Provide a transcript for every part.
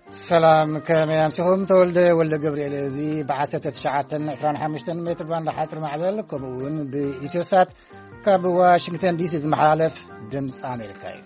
سلام كما يمسكم تولد ولا جبريل زي بعثة شعاتنا 25 متر باند حصر معبل كمون بإتيوسات كاب واشنطن دي سي محالف دمس أمريكا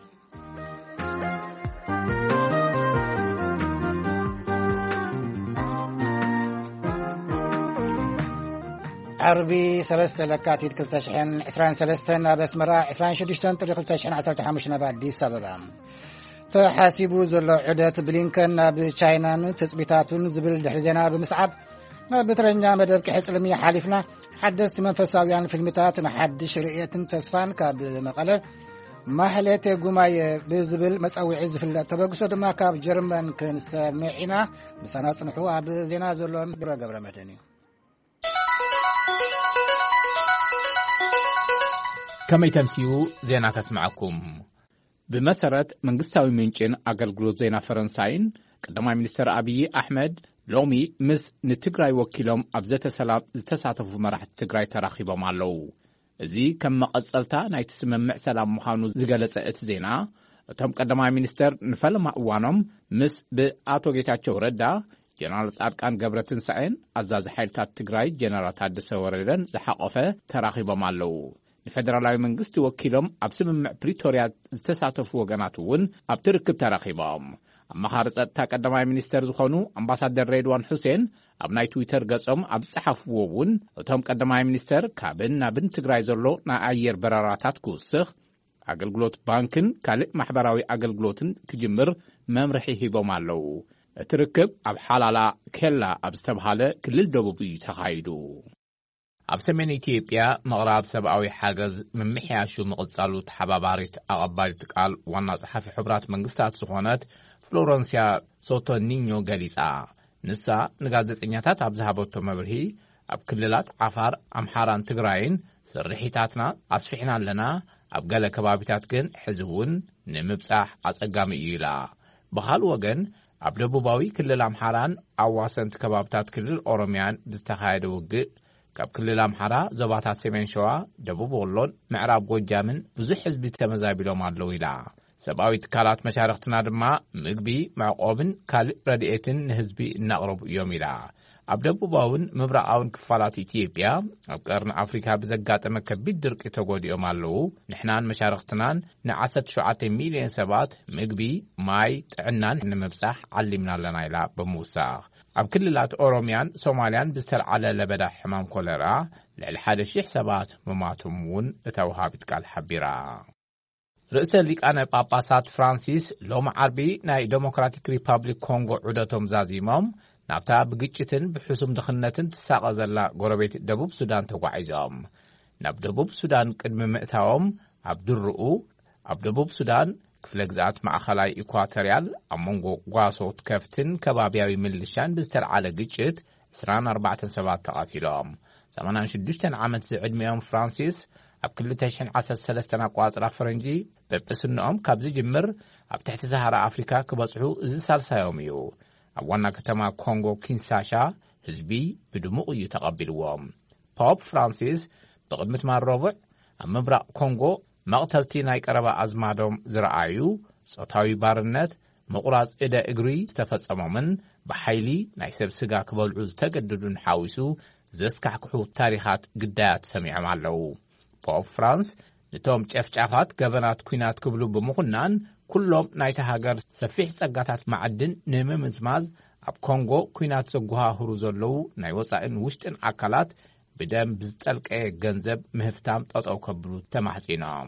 عربي سلسلة لكاتيد كلتشحن 23 بسمرة 26 طريق كلتشحن 15 بأديس أبابا تحاسبوا زلو عدة بلينكن بتشاينا تثبيتاتون زبل دحزينا بمسعب بترنجا مدب كحس علمية حالفنا حدث منفساويان في المتات نحدش رئية تسفان كاب مقالة محلات قماي بزبل مسأوي عز في التبقسو دما كاب جرمان كن سمعنا بسانات نحوها بزينا زلو مقرى قبر مدني كما يتمسيو زينا تسمعكم بمسارات منغستاوي منچن አገልግሎት ዜና ፈረንሳይን ቀዳማይ ሚኒስትር አብይ አህመድ ሎሚ ምስ ንትግራይ ወኪሎም ኣብዘተ ሰላም ዝተሳተፉ መራሕቲ ትግራይ ተራኺቦም ኣለው እዚ ከም መቀጸልታ ናይቲ ስምምዕ ሰላም ምዃኑ ዝገለጸ እቲ ዜና እቶም ቀዳማይ ሚኒስትር ንፈለማ እዋኖም ምስ ብኣቶ ጌታቸው ረዳ ጀነራል ጻድቃን ገብረትንሳኤን ኣዛዚ ሓይልታት ትግራይ ጀነራል ታደሰ ወረደን ዝሓቆፈ ተራኺቦም ኣለው الفدرالي منغستي وكيلهم أبسمم بريتوريا استساتفوا وغناتون أبتركب تراخيبهم أما خارصة تاقدماء منستر زخونو أمباسادر ريدوان حسين أبناي تويتر قصهم أبسحفوون وتهم قدماء منستر كابن نابن تقراي زرلو نا أير براراتات كوسخ أقلقلوت بانكن كالق محبراوي أقلقلوتن كجمر ممرحي هيبو مالو تركب أب حالالا كلا أبستبهالة كلل دوبوبي تخايدو ኣብ ሰሜን ኢትዮጵያ ምቕራብ ሰብኣዊ ሓገዝ ምምሕያሹ ምቕጻሉ ተሓባባሪት ኣቐባሊት ቃል ዋና ጸሓፊ ሕብራት መንግስታት ዝኾነት ፍሎረንሲያ ሶቶኒኞ ገሊጻ ንሳ ንጋዜጠኛታት ኣብ ዝሃበቶ መብርሂ ኣብ ክልላት ዓፋር ኣምሓራን ትግራይን ስርሒታትና ኣስፊሕና ኣለና ኣብ ገለ ከባቢታት ግን ሕዚ እውን ንምብጻሕ ኣጸጋሚ እዩ ኢላ ብኻልእ ወገን ኣብ ደቡባዊ ክልል ኣምሓራን ኣዋሰንቲ ከባቢታት ክልል ኦሮምያን ብዝተኻየደ ውግእ ካብ ክልል ኣምሓራ ዞባታት ሰሜን ሸዋ ደቡብ ወሎን ምዕራብ ጎጃምን ብዙሕ ህዝቢ ተመዛቢሎም ኣለው ኢላ ሰብኣዊ ትካላት መሻርክትና ድማ ምግቢ ማዕቆብን ካልእ ረድኤትን ንህዝቢ እናቕረቡ እዮም ኢላ ኣብ ደቡባውን ምብራቃውን ክፋላት ኢትዮጵያ ኣብ ቀርኒ ኣፍሪካ ብዘጋጠመ ከቢድ ድርቂ ተጎዲኦም ኣለው ንሕናን መሻርክትናን ን17 ሚልዮን ሰባት ምግቢ ማይ ጥዕናን ንምብጻሕ ዓሊምና ኣለና ኢላ ብምውሳኽ ኣብ ክልላት ኦሮምያን ሶማልያን ብዝተልዓለ ለበዳ ሕማም ኮለራ ልዕሊ 1,000 ሰባት መማቶም እውን እታ ወሃቢት ቃል ሓቢራ ርእሰ ሊቃነ ጳጳሳት ፍራንሲስ ሎሚ ዓርቢ ናይ ዴሞክራቲክ ሪፐብሊክ ኮንጎ ዑደቶም ዛዚሞም ናብታ ብግጭትን ብሕሱም ድኽነትን ትሳቐ ዘላ ጎረቤት ደቡብ ሱዳን ተጓዒዞም ናብ ደቡብ ሱዳን ቅድሚ ምእታዎም ኣብ ድርኡ ኣብ ደቡብ ሱዳን ክፍለ ግዛት ማእኸላይ ኢኳቶሪያል ኣብ መንጎ ጓሶት ከፍትን ከባቢያዊ ምልሻን ብዝተልዓለ ግጭት 24 ሰባት ተቓቲሎም 86 ዓመት ዝዕድሚኦም ፍራንሲስ ኣብ 2013 ኣቋፅራ ፈረንጂ በጵስንኦም ካብ ዝጅምር ኣብ ትሕቲ ሰሃራ ኣፍሪካ ክበጽሑ እዚ ሳልሳዮም እዩ ኣብ ዋና ከተማ ኮንጎ ኪንሳሻ ህዝቢ ብድሙቕ እዩ ተቐቢልዎም ፖፕ ፍራንሲስ ብቕድሚት ማረቡዕ ኣብ ምብራቕ ኮንጎ መቕተልቲ ናይ ቀረባ ኣዝማዶም ዝረኣዩ ጾታዊ ባርነት ምቑራጽ እደ እግሪ ዝተፈጸሞምን ብሓይሊ ናይ ሰብ ስጋ ክበልዑ ዝተገደዱን ሓዊሱ ዘስካሕክሑ ታሪኻት ግዳያት ሰሚዖም ኣለው ፖፕ ፍራንስ ነቶም ጨፍጫፋት ገበናት ኩናት ክብሉ ብምኹናን ኩሎም ናይቲ ሃገር ሰፊሕ ጸጋታት ማዕድን ንምምዝማዝ ኣብ ኮንጎ ኩናት ዘጓሃህሩ ዘለው ናይ ወጻኢን ውሽጥን ኣካላት بدم بزتلقى ገንዘብ ምህፍታም ጠጠው ከብሉ ተማሕጺኖም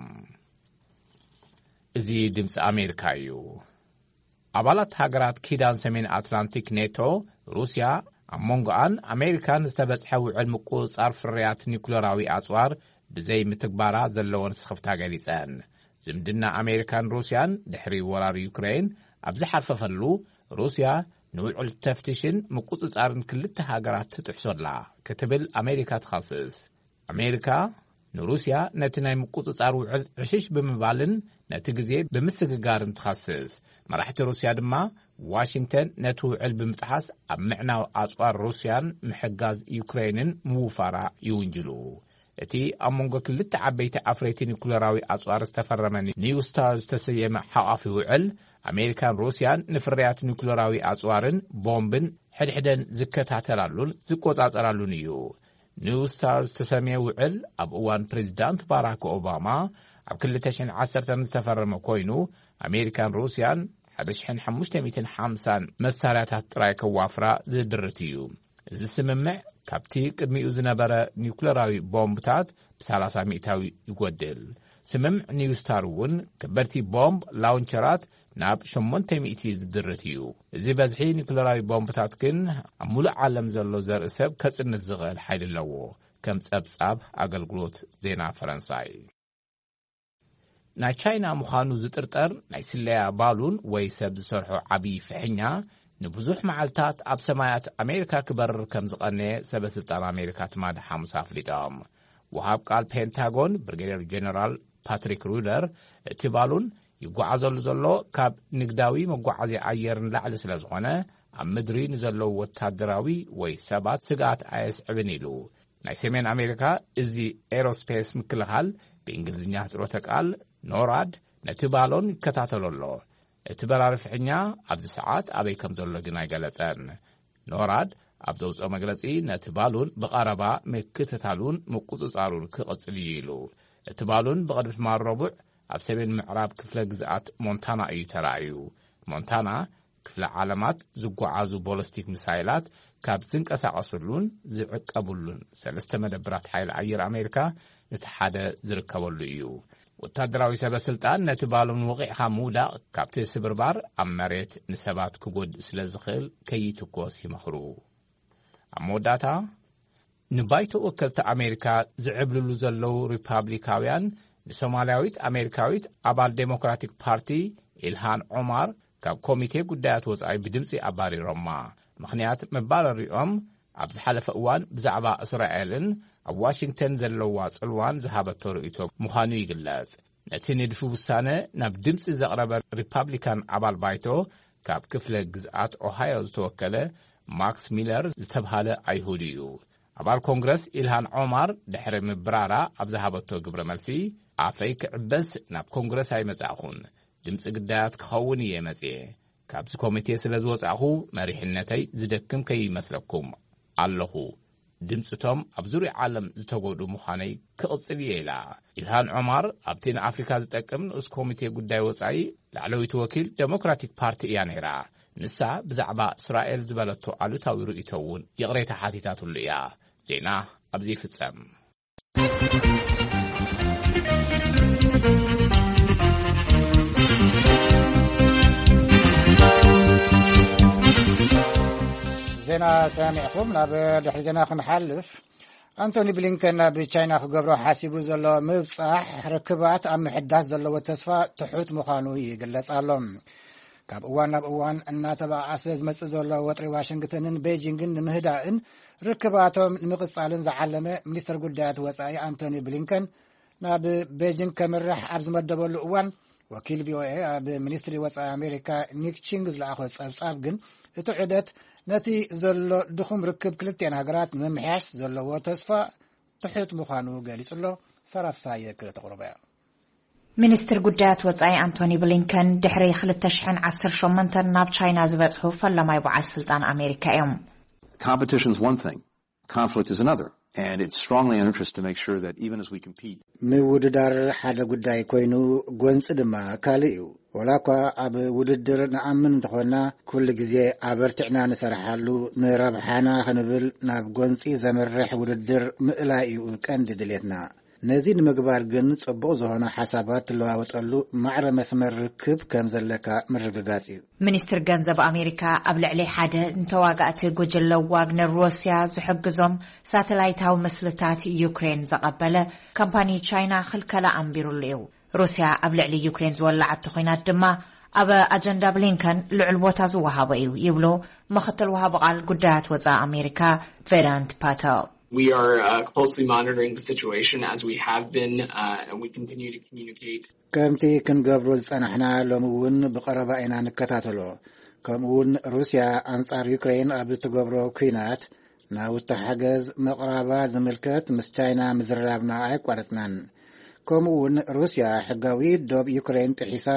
እዚ ድምጽ ኣሜሪካ እዩ ኣባላት ሃገራት ኪዳን ሰሜን ኣትላንቲክ ኔቶ ሩስያ ኣብ መንጎኣን ኣሜሪካን ዝተበጽሐ ውዕል ምቁጽጻር ፍርያት ኒኩለራዊ ኣጽዋር ብዘይ ምትግባራ ዘለወን ስኽፍታ ገሊጸን ዝምድና ኣሜሪካን ሩስያን ድሕሪ ወራር ዩክሬን ኣብ ዝሓልፈፈሉ ሩስያ ንውዕል ተፍቲሽን ምቁጽጻርን ክልተ ሃገራት ትጥሕሶላ ክትብል ኣሜሪካ ትኻስስ ኣሜሪካ ንሩስያ ነቲ ናይ ምቁጽጻር ውዕል ዕሽሽ ብምባልን ነቲ ግዜ ብምስግጋርን ትኻስስ መራሕቲ ሩስያ ድማ ዋሽንግተን ነቲ ውዕል ብምጥሓስ ኣብ ምዕናው ኣጽዋር ሩስያን ምሕጋዝ ዩክሬንን ምውፋራ ይውንጅሉ እቲ ኣብ መንጎ ክልተ ዓበይቲ ኣፍረይቲ ኒኩለራዊ ኣጽዋር ዝተፈረመ ኒው ስታር ዝተሰየመ ሓቓፊ ውዕል ኣሜሪካን ሩስያን ንፍርያት ኒውክሌራዊ ኣጽዋርን ቦምብን ሕድሕደን ዝከታተላሉን ዝቆጻጸራሉን እዩ። ኒው ስታር ዝተሰመየ ውዕል ኣብ እዋን ፕሬዚዳንት ባራክ ኦባማ ኣብ 2010 ዝተፈረመ ኮይኑ ኣሜሪካን ሩስያን 1550 መሳርያታት ጥራይ ከዋፍራ ዝድርት እዩ። እዚ ስምምዕ ካብቲ ቅድሚኡ ዝነበረ ኒውክሌራዊ ቦምብታት ብ30 ሚእታዊ ይጎድል። ስምምዕ ኒው ስታር እውን ከበድቲ ቦምብ ላውንቸራት ናብ 800 ዝድርት እዩ። እዚ በዝሒ ኒውክሌራዊ ቦምብታት ግን ኣብ ሙሉእ ዓለም ዘሎ ዘርኢ ሰብ ከጽንት ዝኽእል ሓይሊ ኣለዎ፣ ከም ጸብጻብ ኣገልግሎት ዜና ፈረንሳይ። ናይ ቻይና ምዃኑ ዝጥርጠር ናይ ስለያ ባሉን ወይ ሰብ ዝሰርሖ ዓብዪ ፍሕኛ ንብዙሕ መዓልታት ኣብ ሰማያት ኣሜሪካ ክበርር ከም ዝቐነየ ሰበስልጣን ኣሜሪካ ትማድ ሐሙስ ኣፍሊጦም። ወሃብ ቃል ፔንታጎን ብሪጌድየር ጀነራል ፓትሪክ ሩደር እቲ ባሉን ይጓዓዘሉ ዘሎ ካብ ንግዳዊ መጓዓዝያ ኣየርን ላዕሊ ስለ ዝኾነ ኣብ ምድሪ ንዘለዉ ወታደራዊ ወይ ሰባት ስጋት ኣየስዕብን ኢሉ ናይ ሰሜን ኣሜሪካ እዚ ኤሮስፔስ ምክልኻል ብእንግሊዝኛ ሕጽሮተ ቃል ኖራድ ነቲ ባሎን ይከታተሎ ኣሎ። እቲ በራሪ ፍሕኛ ኣብዚ ሰዓት ኣበይ ከም ዘሎ ግን ኣይገለጸን። ኖራድ ኣብ ዘውፅኦ መግለጺ ነቲ ባሉን ብቐረባ ምክትታሉን ምቁጽጻሩን ክቕጽል እዩ ኢሉ እቲ ባሉን ብቕድሚት ማል ረቡዕ ኣብ ሰሜን ምዕራብ ክፍለ ግዝኣት ሞንታና እዩ ተራእዩ። ሞንታና ክፍለ ዓለማት ዝጓዓዙ ቦለስቲክ ሚሳይላት ካብ ዝንቀሳቐሱሉን ዝዕቀቡሉን 3 መደብራት ሓይሊ ኣየር ኣሜሪካ እቲ ሓደ ዝርከበሉ እዩ። ወታደራዊ ሰበስልጣን ነቲ ባሉን ወቂዕኻ ምውዳቕ ካብቲ ስብርባር ኣብ መሬት ንሰባት ክጎድእ ስለ ዝኽእል ከይትኮስ ይመኽሩ። ኣብ መወዳእታ ንባይቶ ወከልቲ ኣሜሪካ ዝዕብልሉ ዘለዉ ሪፓብሊካውያን ንሶማልያዊት ኣሜሪካዊት ኣባል ዴሞክራቲክ ፓርቲ ኢልሃን ዑማር ካብ ኮሚቴ ጉዳያት ወጻኢ ብድምፂ ኣባሪሮማ። ምኽንያት መባረሪኦም ኣብ ዝሓለፈ እዋን ብዛዕባ እስራኤልን ኣብ ዋሽንግተን ዘለዋ ጽልዋን ዝሃበቶ ርእቶ ምዃኑ ይግለጽ። ነቲ ንድፊ ውሳነ ናብ ድምፂ ዘቕረበ ሪፓብሊካን ኣባል ባይቶ ካብ ክፍለ ግዝኣት ኦሃዮ ዝተወከለ ማክስ ሚለር ዝተብሃለ ኣይሁድ እዩ። ኣባል ኮንግረስ ኢልሃን ዑማር ድሕሪ ምብራራ ኣብ ዝሃበቶ ግብረ መልሲ ኣፈይ ክዕበስ ናብ ኮንግረስ ኣይመጻእኹን፣ ድምፂ ግዳያት ክኸውን እየ መጽየ። ካብዚ ኮሚቴ ስለ ዝወጻእኹ መሪሕነተይ ዝደክም ከይመስለኩም ኣለኹ። ድምፅቶም ኣብ ዙርያ ዓለም ዝተጎዱ ምዃነይ ክቕጽል እየ ኢላ። ኢልሃን ዑማር ኣብቲ ንኣፍሪካ ዝጠቅም ንኡስ ኮሚቴ ጉዳይ ወጻኢ ላዕለዊት ወኪል ዴሞክራቲክ ፓርቲ እያ ነይራ። ንሳ ብዛዕባ እስራኤል ዝበለቶ ኣሉታዊ ርእቶ እውን የቕሬታ ሓቲታትሉ እያ። ዜና ኣብዚ ይፍጸም። ዜና ሰሚዕኩም። ናብ ድሕሪ ዜና ክንሓልፍ ኣንቶኒ ብሊንከን ናብ ቻይና ክገብሮ ሓሲቡ ዘሎ ምብጻሕ ርክባት ኣብ ምሕዳስ ዘለዎ ተስፋ ትሑት ምዃኑ ይግለጽ ኣሎ። ካብ እዋን ናብ እዋን እናተባኣሰ ዝመጽእ ዘሎ ወጥሪ ዋሽንግተንን ቤጂንግን ንምህዳእን ርክባቶም ንምቕጻልን ዝዓለመ ሚኒስትር ጉዳያት ወጻኢ ኣንቶኒ ብሊንከን ናብ ቤጂንግ ከምርሕ ኣብ ዝመደበሉ እዋን ወኪል ቪኦኤ ኣብ ሚኒስትሪ ወጻኢ ኣሜሪካ ኒክ ቺንግ ዝለኣኾ ጸብጻብ ግን እቲ ዑደት ነቲ ዘሎ ድኹም ርክብ ክልቴን ሃገራት ንምምሕያሽ ዘለዎ ተስፋ ትሑት ምዃኑ ገሊጹ ኣሎ። ሰራፍሳየ ከተቕርበ ሚኒስትር ጉዳያት ወጻኢ አንቶኒ ብሊንከን ድሕሪ 2018 ናብ ቻይና ዝበጽሑ ፈላማይ በዓል ስልጣን ኣሜሪካ እዮም። Competition is one thing, conflict is another, and it's strongly in interest to make sure that even as we compete. ምውድዳር ሓደ ጉዳይ ኮይኑ ጎንፂ ድማ ካልእ እዩ። ወላኳ ኣብ ውድድር ንኣምን እንተኾና ኩሉ ግዜ ኣበርቲዕና ንሰርሓሉ ንረብሓና ክንብል ናብ ጎንፂ ዘመርሕ ውድድር ምእላይ እዩ ቀንዲ ድሌትና። ነዚ ንምግባር ግን ጽቡቕ ዝኾነ ሓሳባት ትለዋወጠሉ ማዕረ መስመር ርክብ ከም ዘለካ ምርግጋጽ እዩ። ሚኒስትር ገንዘብ ኣሜሪካ ኣብ ልዕሊ ሓደ እንተዋጋእቲ ጉጅለ ዋግነር ሩስያ ዝሕግዞም ሳተላይታዊ ምስልታት ዩክሬን ዘቐበለ ካምፓኒ ቻይና ክልከላ ኣንቢሩሉ እዩ። ሩስያ ኣብ ልዕሊ ዩክሬን ዝወላዓት ኮይናት ድማ ኣብ ኣጀንዳ ብሊንከን ልዑል ቦታ ዝወሃበ እዩ ይብሉ ምክትል ወሃቢ ቃል ጉዳያት ወጻኢ ኣሜሪካ ቬዳንት ፓተል። We are closely monitoring the situation as we have been, and we continue to communicate. ከምቲ ክንገብሮ ዝጸናሕና ሎሚ እውን ብቐረባ ኢና ንከታተሎ። ከምኡውን ሩስያ ኣንጻር ዩክሬን ኣብ እትገብሮ ኩናት ናውቲ ሓገዝ ምቕራባ ዝምልከት ምስ ቻይና ምዝራብና ኣይቋረጽናን። ከምኡውን ሩስያ ሕጋዊ ዶብ ዩክሬን ጥሒሳ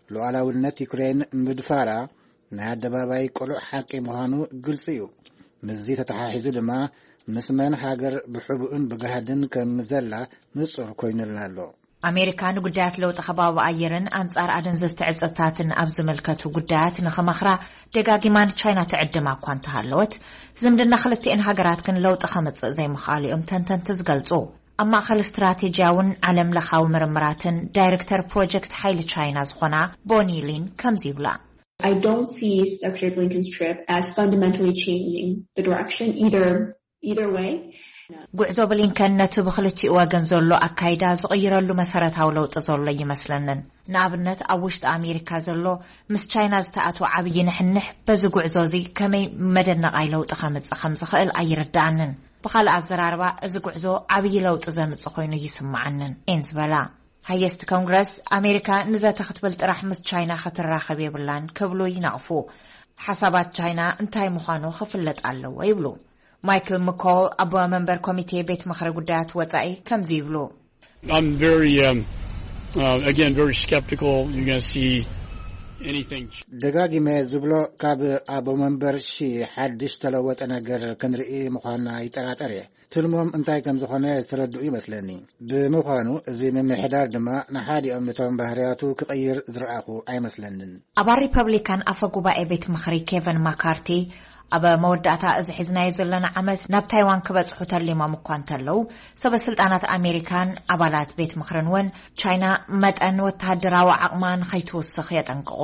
ሉዓላውነት ዩክሬን ምድፋራ ናይ ኣደባባይ ቆልዕ ሓቂ ምዃኑ ግልጽ እዩ ምዚ ተተሓሒዙ ድማ ምስመን ሃገር ብሕቡእን ብገሃድን ከም ዘላ ንጹር ኮይኑልና ኣሎ ኣሜሪካ ንጉዳያት ለውጢ ከባቢ ኣየርን ኣንጻር ኣደንዘዝቲ ዕፅታትን ኣብ ዝመልከቱ ጉዳያት ንኸመኽራ ደጋጊማን ቻይና ትዕድማ እኳ እንተሃለወት ዝምድና ክልቲአን ሃገራት ግን ለውጢ ከምጽእ ዘይምኽኣሉ እዮም ተንተንቲ ዝገልጹ ኣብ ማእኸል ስትራቴጅያውን ዓለም ለኻዊ ምርምራትን ዳይሬክተር ፕሮጀክት ሓይሊ ቻይና ዝኾና ቦኒ ሊን ከምዚ ይብላ I don't see Secretary Blinken's trip as fundamentally changing the direction either way. ጉዕዞ ብሊንከን ነቲ ብክልቲኡ ወገን ዘሎ ኣካይዳ ዝቕይረሉ መሰረታዊ ለውጢ ዘሎ ይመስለንን ንኣብነት ኣብ ውሽጢ ኣሜሪካ ዘሎ ምስ ቻይና ዝተኣትወ ዓብዪ ንሕንሕ በዚ ጉዕዞ እዚ ከመይ መደነቃይ ለውጢ ከምጽእ ከም ዝኽእል ኣይርዳእንን ብኻልእ ኣዘራርባ እዚ ጉዕዞ ዓብዪ ለውጢ ዘምጽእ ኮይኑ ይስምዓንን ኤንስ በላ ሃይስት ኮንግረስ ኣሜሪካ ንዘተ ክትብል ጥራሕ ምስ ቻይና ክትራኸብ የብላን ክብሉ ይናቕፉ ሓሳባት ቻይና እንታይ ምዃኑ ክፍለጥ ኣለዎ ይብሉ Michael McCall abba member committee bet makhra gudat watai kamzi yiblu I'm very again very skeptical you're going to see anything ደጋጊመ ዝብሎ ካብ አቦ መንበር ሺ ሓድሽ ተለወጠ ነገር ክንርኢ ምዃና ይጠራጠር ትልሞም እንታይ ከም ዝኾነ ዝተረድኡ ይመስለኒ ብምዃኑ እዚ ምምሕዳር ድማ ንሓዲኦም ነቶም ባህርያቱ ክቀይር ዝረኣኹ ኣይመስለንን ኣብ ሪፐብሊካን ኣፈ ጉባኤ ቤት ምኽሪ ኬቨን ማካርቲ ኣብ መወዳእታ እዚ ሒዝናዮ ዘለና ዓመት ናብ ታይዋን ክበጽሑ ተሊሞም እኳ እንተለው ሰበስልጣናት ኣሜሪካን ኣባላት ቤት ምኽርን ውን ቻይና መጠን ወተሃደራዊ ዓቕማን ከይትውስኽ የጠንቅቑ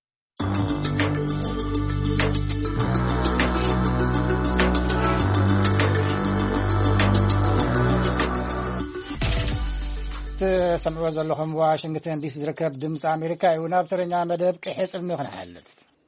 تسمعوا ዘለኹም ዋሽንግተን ዲሲ ዝርከብ ድምፂ ኣሜሪካ እዩ ናብ ተረኛ መደብ ቅሕጽልኒ ክንሓልፍ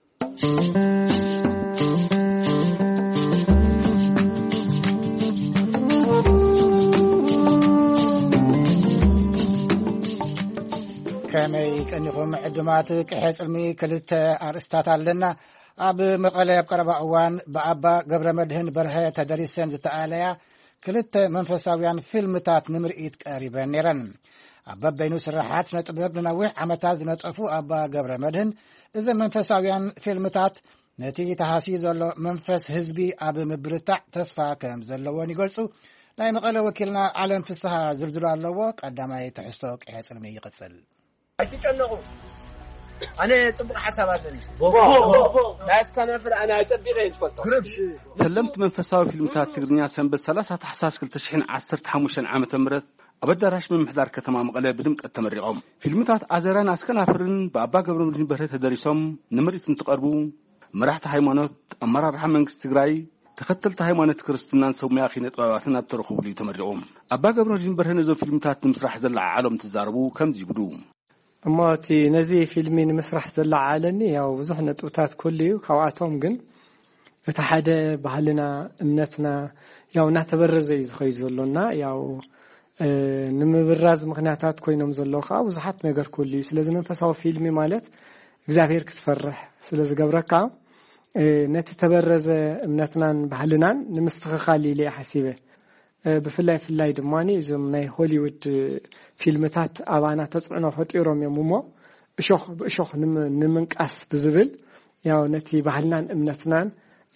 ከመይ ቀኒኹም ዕድማት ቅሕጽልሚ ክልተ ኣርእስታት ኣለና ኣብ መቐለ ኣብ ቀረባ እዋን ብኣባ ገብረ መድህን በርሀ ተደሪሰን ዝተኣለያ ክልተ መንፈሳውያን ፊልምታት ንምርኢት ቀሪበን ነይረን ኣብ በበይኑ ስራሓት ነጥበብ ንነዊሕ ዓመታት ዝነጠፉ ኣባ ገብረ መድህን እዚ መንፈሳውያን ፊልምታት ነቲ ተሃሲዩ ዘሎ መንፈስ ህዝቢ ኣብ ምብርታዕ ተስፋ ከም ዘለዎን ይገልጹ ናይ መቐለ ወኪልና ዓለም ፍስሓ ዝርዝሩ ኣለዎ ቀዳማይ ትሕዝቶ ቅሕጽልሚ ይቕጽል ኣይትጨነቁ ኣነ ጽቡቕ ሓሳብ ኣለኒ ላስካነፍር ኣነ ኣጸቢቐ ይትፈልጦ ሰለምቲ መንፈሳዊ ፊልምታት ትግርኛ ሰንበት 30 ታሕሳስ 2015 ዓመተ ምህረት ኣብ ኣዳራሽ ምምሕዳር ከተማ መቐለ ብድምቀት ተመሪቖም ፊልምታት ኣዘራን ኣስከናፍርን ብኣባ ገብረ መድህን በርሀ ተደሪሶም ንምርኢት እንትቐርቡ መራሕቲ ሃይማኖት ኣመራርሓ መንግስቲ ትግራይ ተኸተልቲ ሃይማኖት ክርስትናን ሰሙያ ኺነ ጥበባትን ኣብ ተረኽቡሉ ተመሪቖም ኣባ ገብረ መድህን በርሀ ነዞም ፊልምታት ንምስራሕ ዘለዓሎም ተዛረቡ ከምዚ ይብሉ እሞቲ ነዚ ፊልሚ ንምስራሕ ዘለዓለኒ ያው ብዙሕ ነጥብታት ኩሉ እዩ ካብኣቶም ግን እቲ ሓደ ባህልና እምነትና ያው እናተበረዘ እዩ ዝኸይ ዘሎና ያው ንምብራዝ ምክንያታት ኮይኖም ዘለዉ ከዓ ብዙሓት ነገር ኩሉ እዩ ስለዚ መንፈሳዊ ፊልሚ ማለት እግዚአብሔር ክትፈርሕ ስለዝገብረካ ነቲ ተበረዘ እምነትናን ባህልናን ንምስትኽኻል ኢለ ሓሲበ ብፍላይ ድማኒ እዞም ናይ ሆሊውድ ፊልምታት ኣባና ተጽዕኖ ፈጢሮም እዮም እሞ እሾኽ ንምንቃስ ብዝብል ያው ነቲ ባህልናን እምነትናን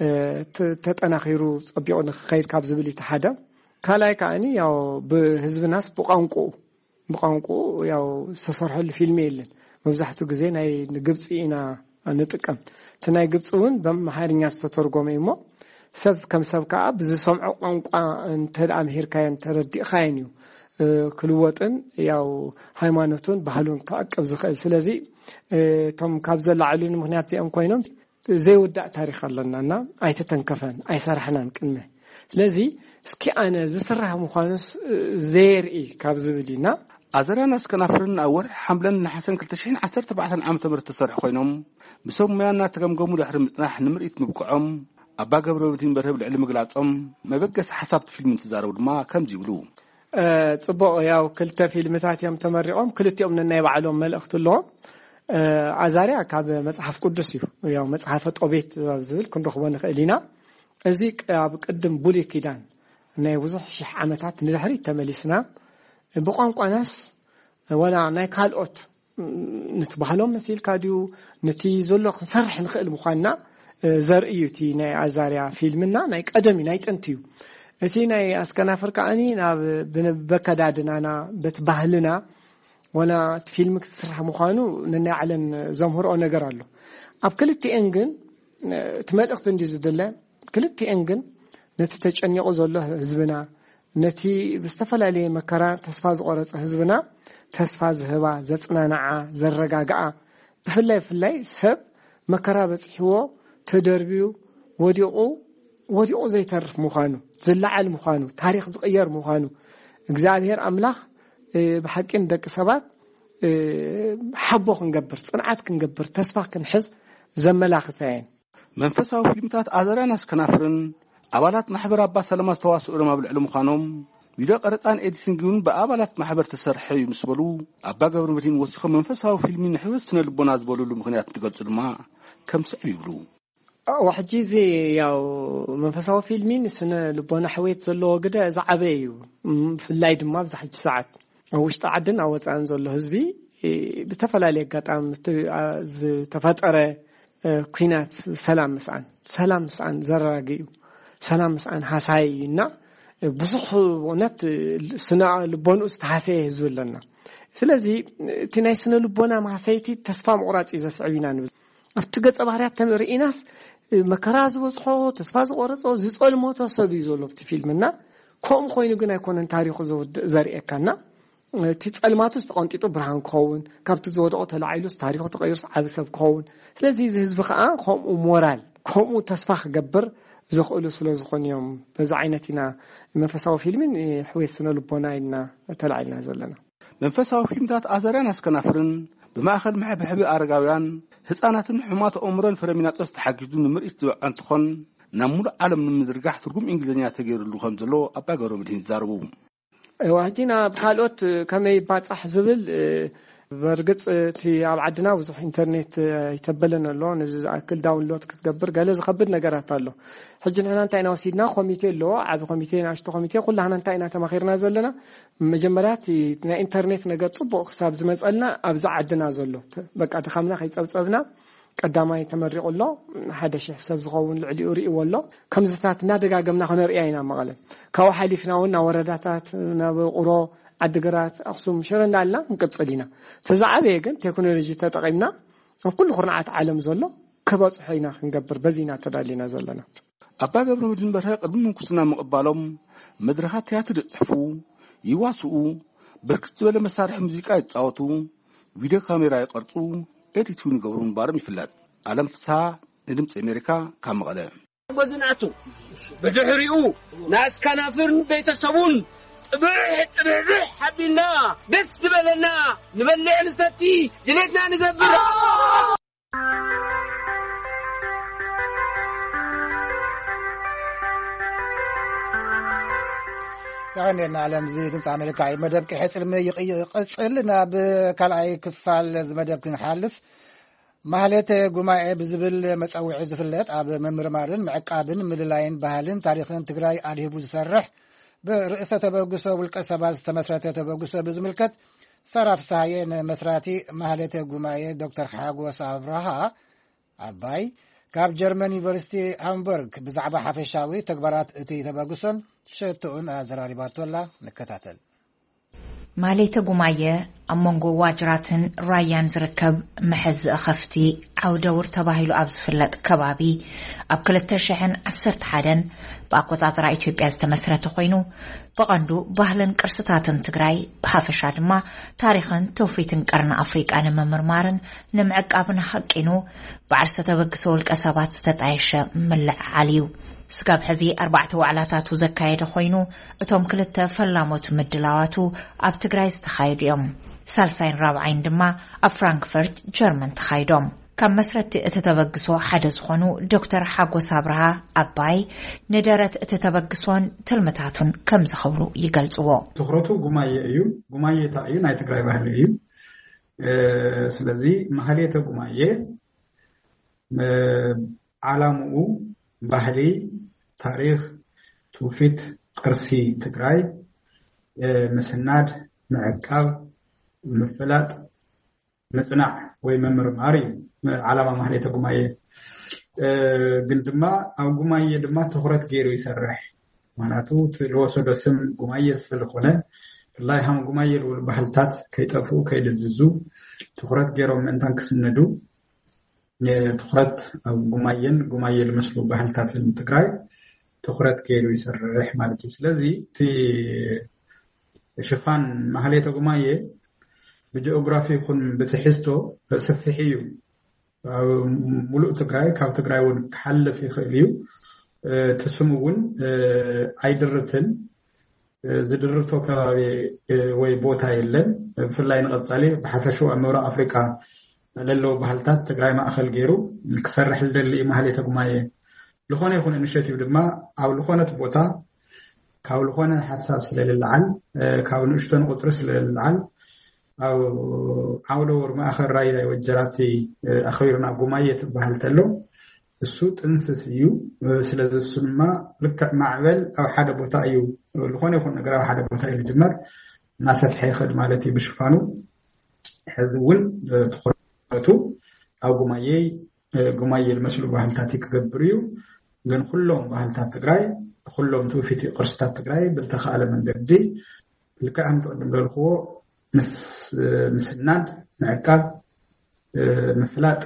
ተጠናኺሩ ጸቢቑ ንኽኸይድ ካብ ዝብል ይተሓደ ካልኣይ ከዓኒ ያው ብህዝብናስ ብቋንቋ ያው ዝተሰርሐሉ ፊልሚ የለን መብዛሕትኡ ግዜ ናይ ግብፂ ኢና ንጥቀም እቲ ናይ ግብፂ እውን ብኣምሓርኛ ዝተተርጎመ እሞ ሰብ ከም ሰብ ከዓ ብዝሰምዖ ቋንቋ እንተደኣ ምሂርካየን ተረዲእኻየን እዩ ክልወጥን ያው ሃይማኖቱን ባህሉን ክዓቅብ ዝኽእል ስለዚ እቶም ካብ ዘለዓሉን ምክንያት እዚኦም ኮይኖም ዘይውዳእ ታሪክ ኣለናና ኣይተተንከፈን ኣይሰራሕናን ቅድመ ስለዚ እስኪ ኣነ ዝስራሕ ምዃኑስ ዘርኢ ካብ ዝብል ኢና ኣዘራን ኣስከናፍርን ኣብ ወርሒ ሓምለን ናሕሰን 2014 ዓመተ ምህረት ተሰርሑ ኮይኖም ብሰብ ሙያና ተገምገሙ ድሕሪ ምጥናሕ ንምርኢት ምብቅዖም ኣባ ገብረ መድህን በርሀ ልዕሊ ምግላጾም መበገሲ ሓሳብ ፊልም ተዛረቡ ድማ ከምዚ ይብሉ ጽቡቕ ያው ክልተ ፊልምታት እዮም ተመሪቖም ክልቲኦም ነናይ ባዕሎም መልእኽቲ ኣለዎም ኣዛርያ ካብ መጽሓፍ ቅዱስ እዩ ያው መጽሓፈ ጦቤት ዝብል ክንረኽቦ ንኽእል ኢና እዚ ኣብ ቅድም ብሉይ ኪዳን ናይ ብዙሕ ሽሕ ዓመታት ንድሕሪት ተመሊስና ብቋንቋናስ ወላ ናይ ካልኦት نتبهلهم مسيل كاديو نتي زلق نسرح نخل مخانا زرئيوتي ناي عزاريا فيلمنا ناي قدمي ناي تنتيو اتي ناي اسكنا فرقاني نا بكدادنا نا بتبهلنا ولا فيلمك سرح مخانو ننا علن زمهرو ነገር አለ ኣብ ክልቲአን ግን ትመልእክት እንዲ ዝደለ ክልቲአን ግን ነቲ ተጨኒቁ ዘሎ ህዝብና ነቲ ብዝተፈላለየ መከራ ተስፋ ዝቆረፀ ህዝብና ተስፋ ዝህባ ዘጽናናዓ ዘረጋጋዓ ብፍላይ ሰብ መከራ በጽሕዎ ተደርቢው ወዲቁ ዘይተርፍ ምዃኑ ዝለዓል ምዃኑ ታሪክ ዝቅየር ምዃኑ እግዚአብሔር አምላኽ بحقين دق سبات حبو كنقبر صنعات كنقبر تسفح كنحز زملاختين منفساو فيلمتات ازراناس كنافرن ابالات محبر ابا سلامات تواصل ما بالعلم خانوم فيديو قرطان اديتنجون بابالات محبر تسرحي يمسبلو ابا قبر مدين وسخ منفساو فيلمين حوسنا لبنا زبولو مخنيات تقصل ما كم سبيبلو وحجي زي ياو منفساو فيلمين سنه لبنا حويت زلو قدا زعبيو في اللايد ما بزحج ساعات وشت عدن أو تان زول هزبي بتفعل قطعم تفطر قينات سلام مسعن زراقي سلام مسعن حساينا بصح ونت سنة لبون استحسي هزول لنا ስለዚህ ትናይ ስነ ልቦና ማሳይቲ ተስፋ መቁራጽ ይዘስዕቢና ነው ኣብትገጽ ባህሪያት ተምርኢናስ መከራ ዝበጽሖ ተስፋ ዝቆረጾ ዝጸልሞ ተሰብ ይዘሎብቲ ፊልምና ከም ኮይኑ ግን ኣይኮነን ታሪኹ ዘርኤካና تتصلماتوس تقنطيطو برهان كون كابتو زودقو تلاعيلوس تاريخو تغيرس عبسب كون ስለዚህ ህዝብ خا قوم مورال قوم تسفخ جبر زخولو سلو زخونيوم بዛ عينتنا منفساو فيلمين حويسنا لبوناينا تلاعيلنا زلنا منفساو فيلمات ازران اسكنافرن بماخذ محبحبي ارغاويان ህፃናትን ሕማት ኦምረን ፍረሚናጦስ ተሐግዱ ንምርኢት ዝብዓን ትኾን ናሙሉ ዓለም ንምድርጋሕ ትርጉም እንግሊዝኛ ተገይሩሉ ከም ዘሎ ኣባ ገብረ መድህን ዛረቡ واحدنا بحالات كما يبصح زبل برغص تي اب عدنا وزح انترنت يتبلنا له نز اكل داونلود كتجبر قال زخبد نغرات الله حجنا انتينا وسيدنا كوميتي له عب كوميتي ناشتو كوميتي كلنا انتينا تماخيرنا زلنا مجمرات نا انترنت نغ صبو حساب زمصلنا ابز عدنا زلو بقى تخمنا خيصبصبنا قداماي تمرق الله حدا شي حساب زغون العلي وري والله كم زتات نادغاغمنا خنرياينا مقاله كاو حليفناونا ورداتات نبقرو عدغرات اقسم شرندالنا نقصلينا فزعبه ግን ቴክኖሎጂ ተጠቅምና كل خرنعات عالم زلو كبصحينا نغبر بزينا تدالينا زلنا አባ ገብረ መድህን በርሀ ቅድም ኩስና መቀባሎም መድረኻት ቲያትር ጽሕፉ ይዋስኡ በርክት ዝበለ መሳርሒ ሙዚቃ ይጻወቱ ቪዲዮ ካሜራ ይቀርጹ ኤዲቱን ገብሩን ባርም ይፍላጥ ዓለም ፍሳ ንድምጽ አሜሪካ ካመቀለ ወዝናቱ በድሕሪኡ ናስ ካናፍርን ቤተሰቡን ጥብሕ ሓቢልና ደስ በለና ንበልዕ ንሰቲ ድሌትና ንገብር يعني العالم زي دمس أمريكا مدب كحصل ما يقصلنا بكلاي كفال مدب كنحلف مهلته جماعة بزبل مسأوي عزفلات أب ممرمارن معقابن مدلاين بهالن تاريخن تجراي عليه بوزسرح برئاسة تبوجسه والكسبات استمسرته تبوجسه بزملكت صرف ساين مسراتي مهلته جماعة دكتور حاجو صابرها عباي كاب جرمن يونيفرسيتي هامبورغ بزعبة حفشاوي تكبرات اتي تباقسون شتون ازراري باتولا نكتاتل ماليتا قماية أمونغو واجراتن رايان زركب محز أخفتي عودور تباهيلو أبز فلات كبابي أبكلت شحن أسرت حدن بأقوطات رأي تبياز تمسرت خوينو بغندو بهلن كرستاتن تقراي بحافشاد ما تاريخن توفيتن كرن أفريق أنا ممرمارن نمعق أبن حقينو بعرسة بقسول كأسابات ستتعيش ملع عليو سقاب حزي 4 وعلاتات وزكايد خوينو اتوم كلتا فلاموت مدلاواتو اب تግራይ ዝተخايد يوم سالساين رابعين دما اب فرانكفورت جرمن تخايدوم كم مسرت اتتبقسو حدث خونو دكتور حاجو صابرها اباي ندرت اتتبقسون تلمتاتون كم زخبرو يقلصو تخرطو غمايه تاعي ناي تግራይ ባህል እዩ ስለዚህ ማህሌተ ጉማየ ዓላምኡ ባህሊ ታሪክ ትውፊት ቅርሲ ትግራይ مسناد معقب مفلات مصنع ወይ መምርማሪ ዓላማ ማህሌተ ጉማየ ግን ድማ ኣብ ጉማየ ድማ ትኩረት ገይሩ ይሰርሕ ማናቱ ትልወሰዶ ስም ጉማየ ስለኾነ ላይ ሃም ጉማየ ልብል ባህልታት ከይጠፉ ከይድዝዙ ትኩረት ገይሮም እንታን ክስነዱ ትኩረት ኣብ ጉማየን ጉማየ ልመስሉ ባህልታትን ትግራይ ትኩረት ገይሩ ይሰርሕ ማለት እዩ ስለዚ እቲ ሽፋን ማህሌተ ጉማየ በጂኦግራፊ ይኩን በትሕዝቶ ሰፊሕ እዩ ሙሉእ ትግራይ ካብ ትግራይ እውን ክሓልፍ ይኽእል እዩ ተስሙውን ኣይድርትን ዝድርቶ ከባቢ ወይ ቦታ የለን ብፍላይ ንቐጻሊ ብሓፈሻ ምብራቕ ኣፍሪካ ለለው ባህልታት ትግራይ ማእኸል ገይሩ ክሰርሕ ልደሊ ማህሌተ ጉማየ ልኾነ ይኹን ኢኒሼቲቭ ድማ ኣብ ልኾነት ቦታ ካብ ልኾነ ሓሳብ ስለልልዓል ካብ ንእሽቶን ቁጥሪ ስለልልዓል أو عودة ورما آخر رأي وجراتي أخيرنا قماية بهالتلو السوت انسسيو سلذ السنما لك معول أو حدا بوتايو الخوني يكون نقرأ حدا بوتايو الجمر ناس الحي خدمالتي بشفانو حزون تخرطو أو قماية المسلو بهالتاتي كقبريو قن كلهم بهالتات تقراي كلهم توفيتي قرصتات تقراي بالتخالة من قدي لك أنت قدم للخو مسناد معقاب مفلات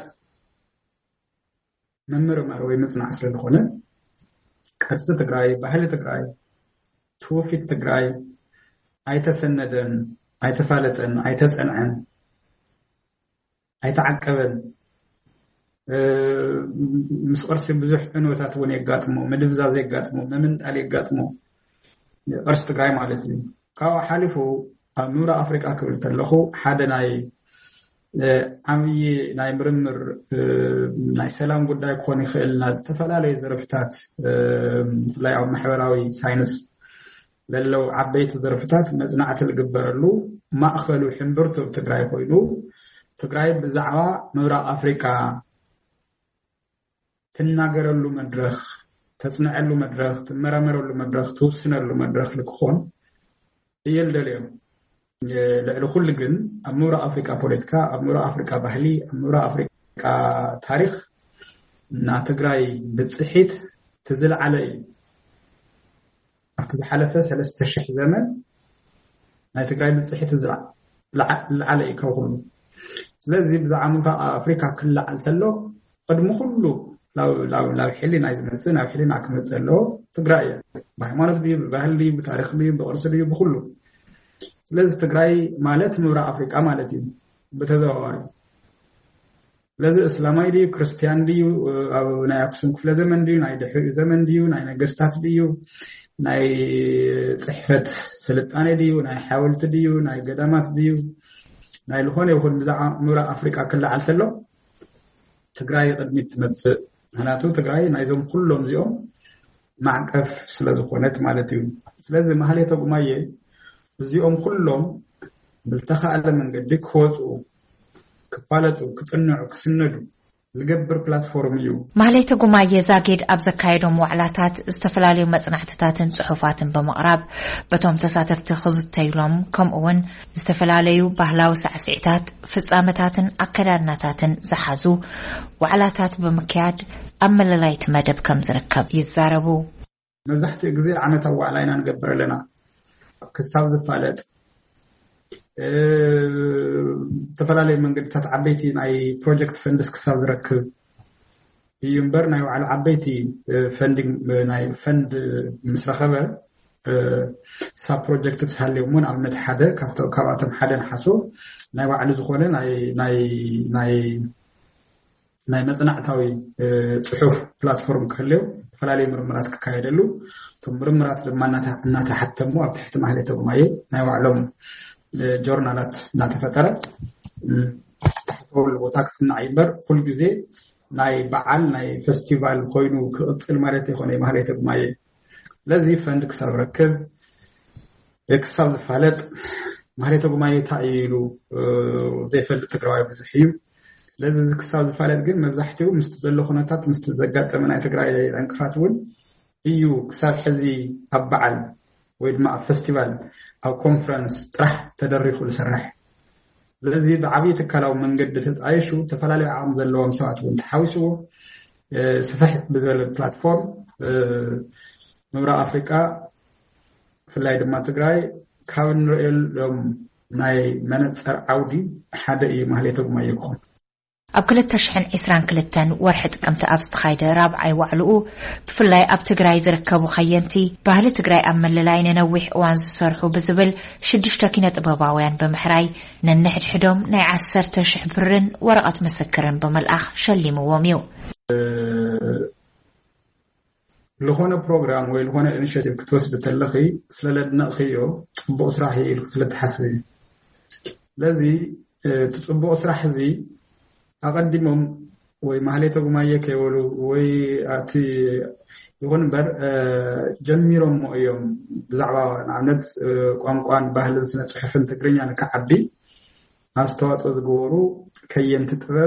ممرمر ወይ መጽናዕ ስለሆነ ቅርጽ ትግራይ ባህል ትግራይ ትውፊት ትግራይ ኣይተሰነደን ኣይተፋለጠን ኣይተጸንዐን ኣይተዓቀበን ምስ ቅርሲ ብዙሕ ዕንወታት እውን የጋጥሞ ምድብዛዝ የጋጥሞ ምምንጣል የጋጥሞ ቅርጽ ትግራይ ማለት እዩ ካብ ሓሊፉ أمورا أفريقيا كبير تلخو حدا عمي ناي مرمر ناي سلام قد يكون خلنا تفلالي زرفتات لا يعود محوراوي ساينس للو عبيت زرفتات مزنعة الجبر له ما أخلو حنبرتو بتقراي خوينو تقراي بزعوا مورا أفريقيا تناقر له مدرخ تصنع له مدرخ تمرمر له مدرخ توسن له مدرخ لكخون يلدليو لعلو كل جن أمورا أفريقيا بوليتكا أمورا أفريقيا بحلي أمورا أفريقيا تاريخ ناتقراي بتصحيت تزل علي أفتز حلفة سلسة الشح زمن ناتقراي بتصحيت تزل علي كوهلو لازم بزعمورا أفريقيا كلها علتلو قد مخلو لو حلي نايز مثلنا أو حلي ناك مثلو تقراي بحمانة بيه بهلي بتاريخ بيه بقرص بيه بخلو لازم تقراي مالت مورا أفريقيا مالتي بتزاوي لازم إسلامي ديو كريستيان ديو أو ناي أقسم كفل زمن ديو ناي دحوي زمن ديو ناي نجستات ديو ناي صحفة سلطانة ديو ناي حاولت ديو ناي قدامات ديو ناي لهون يكون بزع مورا أفريقيا كلها علتلو تقراي قد متمسك هناتو تقراي نايزهم كلهم زيهم معكف سلازقونات مالتي لازم هالي تقومية زيهم كلهم بالتخاء من قدك خوزوا كبالتوا كتنعوا كسندوا لقبر بلاتفورم يو ماليت قماية زاقيد أبزكايدهم وعلاتات استفلاليو مصنعتتاتن صحوفاتن بمقراب بتوم تساتفت خزتيلهم كم أون استفلاليو بهلاو سعسعتات فصامتاتن أكراناتاتن زحزو وعلاتات بمكياد أما للايت مدب كم زركب يزاربو مزحت اجزاء عنا توع علينا نقبر لنا كساو زفالت تفلالي من قد تتعبيتي ناي بروجكت فندس كساو زركب ينبر ناي على عبيتي فندing ناي فند مسرخبه سا بروجكت تسهل يومون عملت حدا كافتو كواتم حدا نحسو ناي وعلى زخونه ناي مصنعتاوي صحف بلاتفورم كليو فلالي مرمرات كايدلو ثم مرمرات لما نتحتموا تحت محلته قمايه ناي وعلم جورنالات نتفترت تحول وتاكس نعيبر كل جزء ناي بعل ناي فيستيفال خوينو كقتل مالتي خوني محلته قمايه لذي فندك سركب يكسر فالت محلته قمايه تايلو زي فلت تقراي بزحيو لازم كساز فعلت جن مبزحتو مستزل خناتات مستزجات من تقراي انكفاتون ايو كساب حزي ابعل ويد مع فيستيفال او كونفرنس طرح تدريخ لسرح ስለዚ ብዓብይ ተካላዊ መንገዲ ተጻይሹ ተፈላለዩ ዓቕሚ ዘለዎም ሰባት እውን ተሓዊስዎ ስፍሕ ብዝበለ ፕላትፎርም ምብራቕ ኣፍሪቃ ብፍላይ ድማ ትግራይ ካብ እንሪኦም ናይ መነፅር ዓውዲ ሓደ እዩ ማህሌተ ጉማየ ክኾን ኣብ 2022 ወርሒ ጥቅምቲ ኣብ ዝተኻይደ ራብዓይ ዋዕልኡ ብፍላይ ኣብ ትግራይ ዝርከቡ ኸየንቲ ባህሊ ትግራይ ኣብ መለላይ ነነዊሕ እዋን ዝሰርሑ ብዝብል 6 ኪነ ጥበባውያን ብምሕራይ ነንሕድሕዶም ናይ 10,000 ብርን ወረቐት ምስክርን ብምልኣኽ ሸሊምዎም እዩ لخونه بروجرام ወይ لخونه ኢኒሺየቲቭ ክትወስድ ተለኺ ስለለድነቕዮ ጽቡቕ ስራሕ ኢሉ ስለተሓስብ ለዚ ጽቡቕ ስራሕ እዚ ኣቀዲሞም ወይ ማህሌተ ጉማየ ከይወሉ ወይ ኣቲ ይኹን በር ጀሚሮም እዮም ብዛዕባ ንኣብነት ቋንቋን ባህልን ስነ ጽሑፍን ትግርኛ ንከዓቢ ኣስተዋጽኦ ዝገበሩ ከየንቲ ጥበብ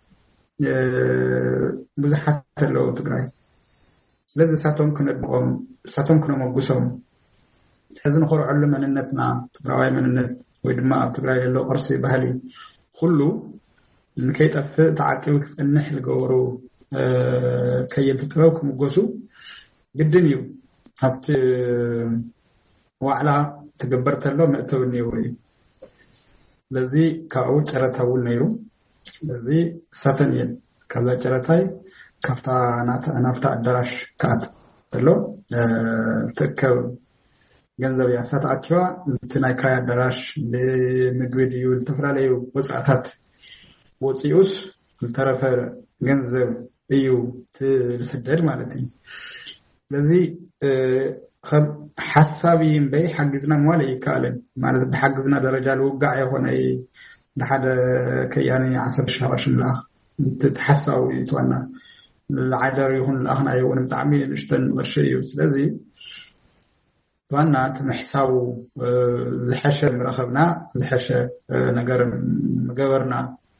ብዙሓት ኣለዉ ትግራይ ስለዚ ሳቶም ክነድቆም ሳቶም ክነመጉሶም ሕዚ ንኽርዐሉ መንነትና ትግራዋይ መንነት ወይ ድማ ኣብ ትግራይ ዘሎ ቅርሲ ባህሊ ኩሉ ንከይጠፍእ ተዓቂቡ ክጽንሕ ዝገበሩ ከየንቲ ጥበብ ክምጎሱ ግድን እዩ ኣብቲ ዋዕላ ትግበር ተሎ መእተው ነይሩ እዩ ስለዚ ካብኡ ጨረታ እውን ነይሩ ስለዚ ሳተን እየን ካብዛ ጨረታይ ካብታ ናብታ ኣዳራሽ ከኣት ተሎ ትእከብ ገንዘብ እያ ሳትኣኪዋ እቲ ናይ ክራይ ኣዳራሽ ንምግቢ ድዩ ዝተፈላለዩ ወፃእታት ወፂኡስ ዝተረፈ ገንዘብ እዩ ትስደድ ማለት እዩ ስለዚ ከም ሓሳቢ እምበይ ሓጊዝና ምዋለ ይከኣለን ማለት ብሓጊዝና ደረጃ ልውጋዕ የኾነ ንሓደ ከያኒ 10,000 ቅርሺ ምልኣኽ ትሓሳቡ ይትዋና العدر يكون الأغنى يكون متعمين نشتن ورشيء سلزي وانا تمحساو زحشة مرخبنا زحشة نجار مجبرنا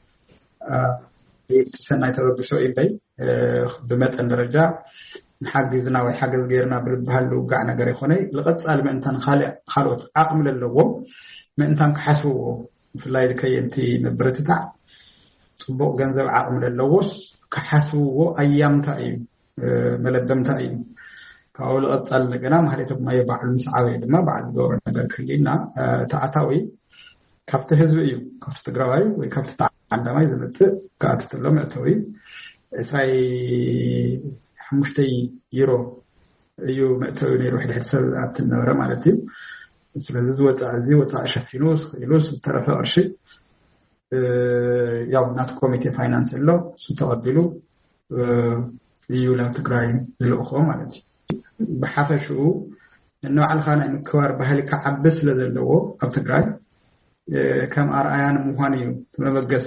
تسنى يتربصوا إلي بمتن رجع نحجزنا ويحجز غيرنا بالبهلو قعنا جري خوني لقد سأل من أنت خالوت عقم للوم من أنت كحسو في الليل كي أنتي نبرتتع صبوا جنزب عقم للوس كحسو أيام تأيم ملدم تأيم كأول أطل لجنا ما هلي تبغى يباع المسعوي ما بعد دور نقدر كلنا تعتوي كفت هزوي كفت تجراي وكفت عندما يزمت كأت تلهم أتوي ساي حمشتي يرو يو مأتوي يروح يحسب النور مالتي سلزز وتعزي وتعش فلوس طرف أرشي ያው ናት ኮሚቴ ፋይናንስ ለው ተቀበሉ ይውላ ትግራይ ዝልእኮ ማለት እዩ ብሓፈሽኡ እንባዕልካ ናይ ምክባር ባህሊ ከዓብስ ስለዘለዎ ኣብ ትግራይ ከም ኣርኣያን ምዃን እዩ ተመበገሲ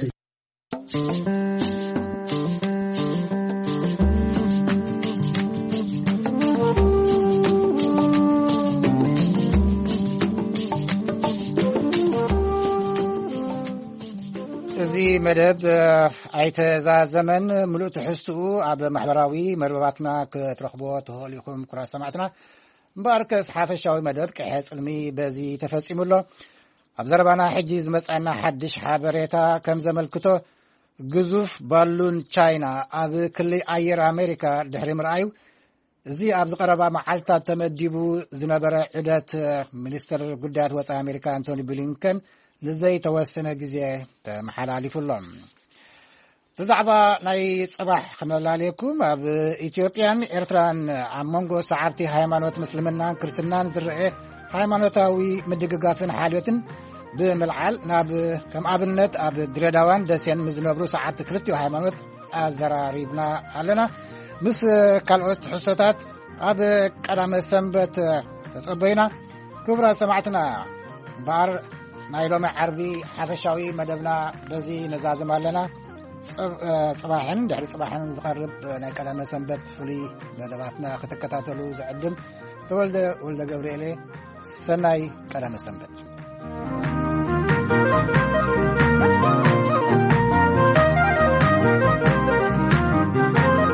መደብ ኣይተዛ ዘመን ሙሉእ ትሕዝትኡ ኣብ ማሕበራዊ መርበባትና ክትረኽቦ ትኽእሉኹም ኩራት ሰማዕትና እምበኣርከስ ሓፈሻዊ መደብ ቅሐ ፅልሚ በዚ ተፈፂሙሎ ኣብ ዘረባና ሕጂ ዝመፀና ሓድሽ ሓበሬታ ከም ዘመልክቶ ግዙፍ ባሉን ቻይና ኣብ ክልል ኣየር ኣሜሪካ ድሕሪ ምርኣዩ እዚ ኣብ ዝቐረባ መዓልትታት ተመዲቡ ዝነበረ ዑደት ሚኒስትር ጉዳያት ወፃኢ ኣሜሪካ አንቶኒ ብሊንከን لزي توسنا جزية محلاليفلهم بزعبا ناي صباح خملا عليكم اب اثيوبيان ارتران امونغو صعبتي هايمانوت مسلمنا كريستيان زرعه هايمانوتاوي مدغغافن حالتن بملعال ناب كم ابنت اب دريداوان دسين مزنبرو ساعات كريستيو هايمانوت ازراريبنا علنا مس كالوت حسوتات اب قدام سنبت تصبينا كبرى سمعتنا بار نايلوم عربي حفشاوي مدبنا بزي نزازم لنا صباحا دحر صباحا زقرب ناي كلام سنبت فلي مدباتنا ختكتاتلو زعدم تولد ولد جبريل سناي كلام سنبت